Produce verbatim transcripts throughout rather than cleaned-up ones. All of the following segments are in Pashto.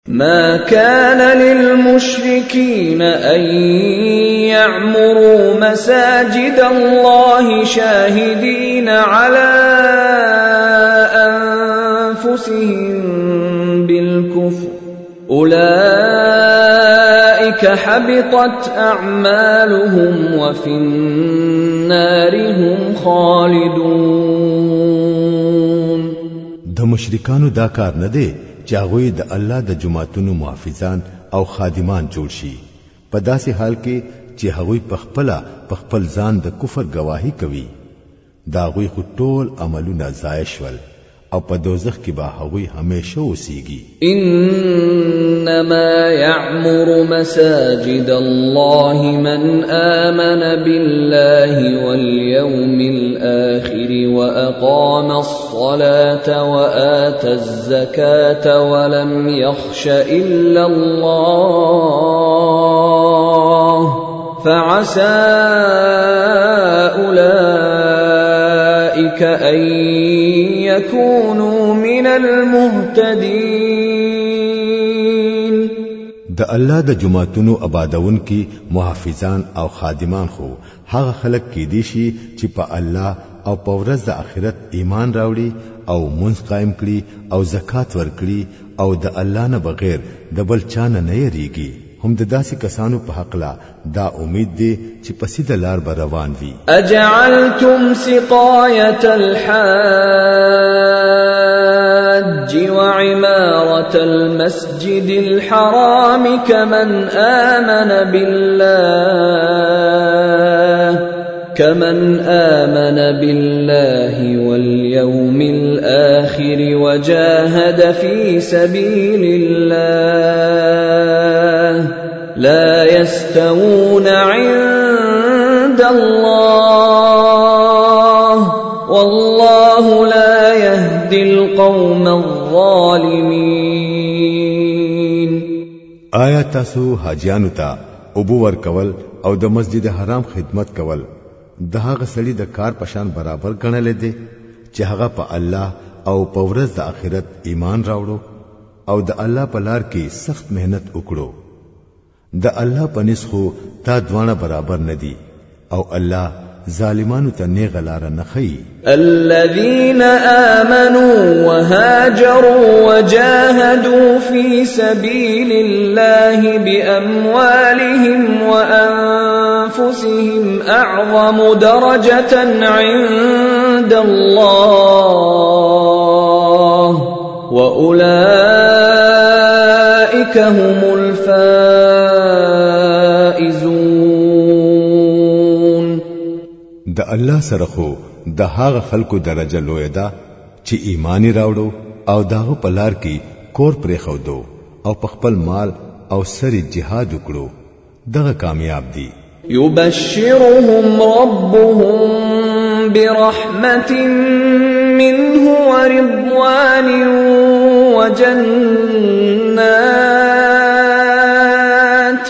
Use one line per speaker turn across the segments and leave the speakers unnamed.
ما كان للمشركين أن يعمروا مساجد الله شاهدين على أنفسهم بالكفر أولئك حبطت أعمالهم وفي النار هم خالدون.
د مشرکانو دا کار نه دی چې هغوی د الله د جماعتونو محافظان او خادمان جوړ شي په داسې حال کې چې هغوی په خپل په خپل ځان د کفر گواهی کوي. دا هغوی خو ټول عملونه ضایع شول او په دوزخ کې به هغوی همیشه اوسيږي.
انما يعمر مساجد الله من آمن بالله واليوم الآخر واقام الصلاة وآتى الزكاة ولم يخش إلا الله فعسى أولئك أن يكونوا من المهتدين.
د الله د جماعتونو آبادون کی محافظان او خادمان خو هغه خلق کی دي شي چې په الله او په ورځ د آخرت ایمان راوړي او منځ قائم کړي او زکات ورکړي او د الله نه بغیر د بل چا نه نه یریږي. هم د داسې کسانو په حق لا دا امید دی چې په سیده لار به روان وي.
اجعلتم سقاية الحاج وعمارة المسجد الحرام كمن آمن بالله كمن آمن بالله واليوم الآخر وجاهد في سبيل الله لا يستوون عند الله والله لا يهدي القوم الظالمين.
آیا تاسو حاجیانو ته ابو ور کول او د مسجد حرام خدمت کول د هغه سړي د کار پشان برابر ګڼل دي چې هغه په الله او په ورځ د آخرت ایمان راوړو او د الله په لار کې سخت مهنت وکړو؟ د الله په نسخو تا دوانه برابر ندي او الله ظالمانو ته نه غلار نه خي.
الذين آمنوا وهاجروا وجاهدوا في سبيل الله بأموالهم وأنفسهم أعظم درجة عند الله وأولئك هم الفائزون.
د الله سره خو د هغه خلکو درجه لوی ده چې ایمانی راوړو او داغه په لار کې کور پرې خودو او په خپل مال او سری جهاد وکړو دغه کامیاب دي.
يبشرهم ربهم برحمة منه ورضوان وجنات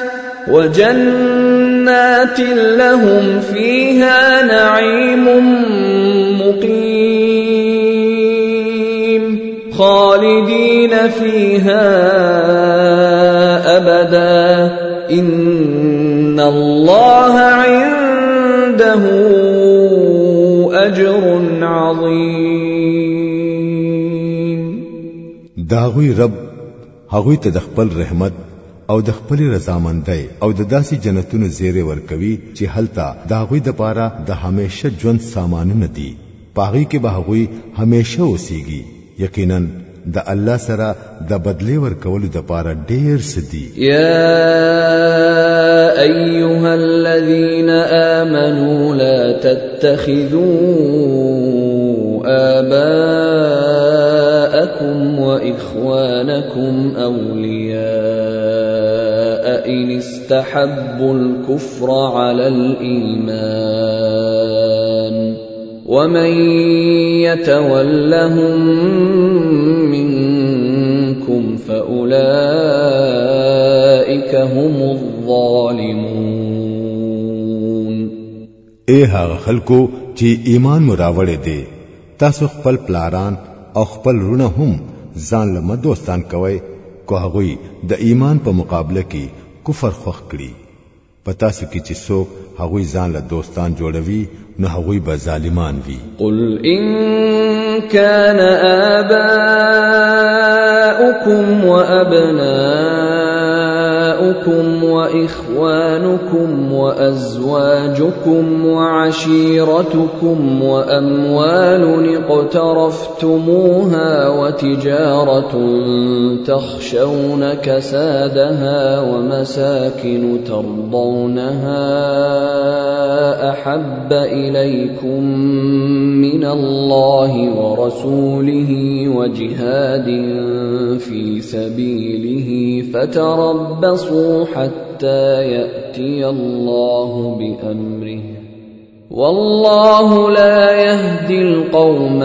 وجنات لهم فيها نعيم مقيم خالدين فيها أبدا إن الله عنده أجر عظيم.
داغوی رب هغوی ته د خپل رحمت او د خپل رضامندۍ او د داسې جنتونو زیره ورکوي چې هلته داغوی د پاره د همیشه ژوند سامانونه دي پاغي کې به هغوی همیشه اوسيږي. یقینا د الله سره د بدلی ورکولو د پاره ډیر سدي.
يا ايها الذين آمنوا لا تتخذوا آباءكم وإخوانكم أولياء إن استحبوا الكفر على الإيمان ومن يتولهم منكم فأولئك هم الظالمون.
اے هغه خلکو چې ایمان مراوړې دي تاسو خپل پلاران او خپل رونه هم ځان له دوستان کوي کو هغوی د ایمان په مقابله کې کفر خوښ کړي پتا سو کې چې څوک هغوی ځان له دوستان جوړوي نو هغوی به ظالمان وي
قل ان كان آباؤكم وأبناؤكم وإخوانكم وأزواجكم وعشيرتكم وأموال اقترفتموها وتجارة تخشون كسادها ومساكن ترضونها أحب إليكم من الله ورسوله وجهاد في سبيله فتربصوا حتى يأتي الله بأمره والله لا يهدي القوم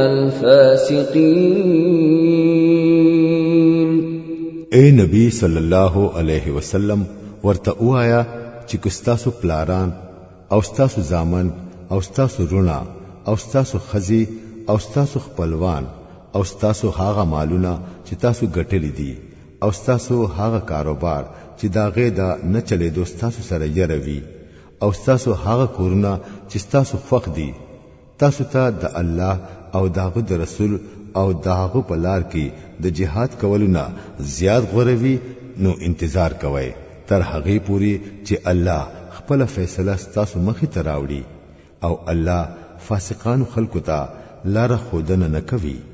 الفاسقين.
اے نبی صلی الله علیه وسلم ورته وایا چې کستاسو پلاران او ستاسو زامن او ستاسو رونا او ستاسو خزي او ستاسو خپلوان او ستاسو هاغه مالونه چې تاسو ګټلې دي او ستاسو هاغه کاروبار چې دا غې دا نه چلے دو ستاسو سره یروي او ستاسو هاغه کورونه چې ستاسو فخ دي تاسو ته د الله او داغه د رسول او داغه په لار کې د جهاد کولونه زیات غوروي نو انتظار کوئ تر هغه پوری چې الله خپل فیصله ستاسو مخې ته راوړي او الله فاسقان خلکو ته لار خودنه نه کوي.